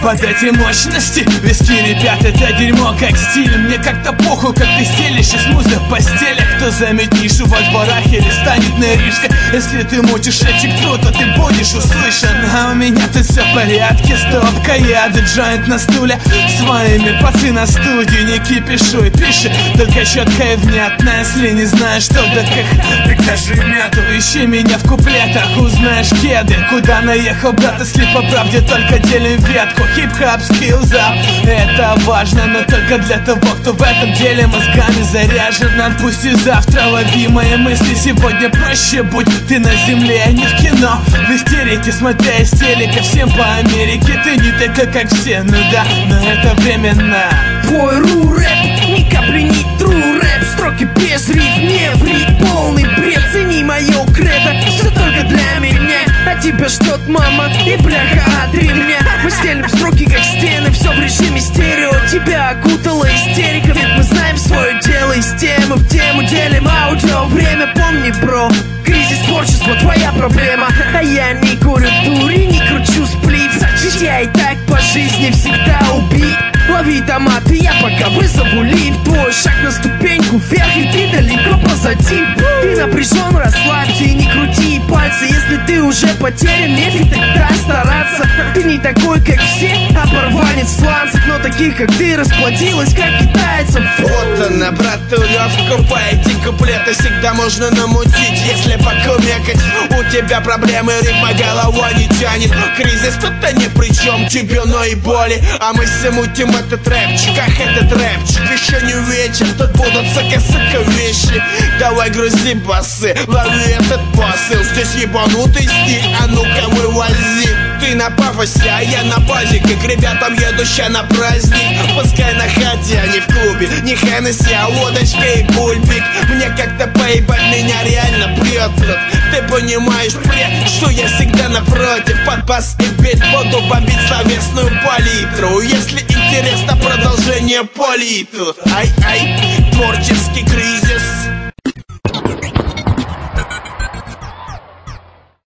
под эти мощности. Виски, ребят, это дерьмо как стиль. Мне как-то похуй, как ты стелишь из музы в постели. Кто займет нишу во дворах или станет ныришкой. Если ты мутишь эти кто, то ты будешь услышан. А у меня тут все в порядке, стопка яда, джойнт на стуле. Своими пацы на студии, не кипишуй, пиши только четко и внятно. Если не знаешь, что да как, прикажи мету. Ищи меня в куплетах, узнаешь кеды. Куда наехал, брат, если по правде только делим ветку. Хип-хап, скиллзап, это важно, но только для того, кто в этом деле мозгами заряжен. Пусть и завтра лови мои мысли, сегодня проще будь. Ты на земле, а не в кино, в истерике, смотря из телека. Всем по Америке, ты не такой, как все, ну да, но это временно. Твой ру-рэп, ни капли не тру рэп. Строки без риф, не ври, полный бред. Цени мое кредо, все только для меня. А тебя ждет мама и бляха от ремня. Мы стелим строки как стены, все в режиме стерео. Тебя окутала истерика, ведь мы знаем свое дело. Из темы в тему делим аудио. Время, помни, бро, кризис творчества твоя проблема. А я не курю дури, не кручу сплив. Ведь я и так по жизни всегда убит. Лови томаты, я пока вызову лифт. Твой шаг на ступеньку вверх, и ты далеко позади. Ты напряжен, расслабься и не крути пальцы. Если ты уже потерян, нефиг тогда стараться. Ты не такой, как все, оборванец сланцев. Но таких, как ты, расплодилось, как китайцев. Вот она, братулевка, по эти куплеты всегда можно намутить. Если покумекать, у тебя проблемы, ритма голова не тянет. Кризис тут-то ни при чем, тебе, но и боли. А мы все мутим этот рэпчик, ах, этот рэпчик. Еще не вечер, тут будут сука вещи. Давай грузи басы, лови этот посыл. Здесь ебанутый стиль, а ну-ка вывози. Ты на пафосе, а я на базе, как ребятам едущая на праздник. Пускай на хате, а не в клубе. Не Хеннесси, а водочка и бульбик. Мне как-то поебать меня реально прет. Ты понимаешь, бред, что я всегда напротив. Под бас и бит буду бомбить словесную палитру. Если интересно продолжение полит. Ай-ай, творческий кризис.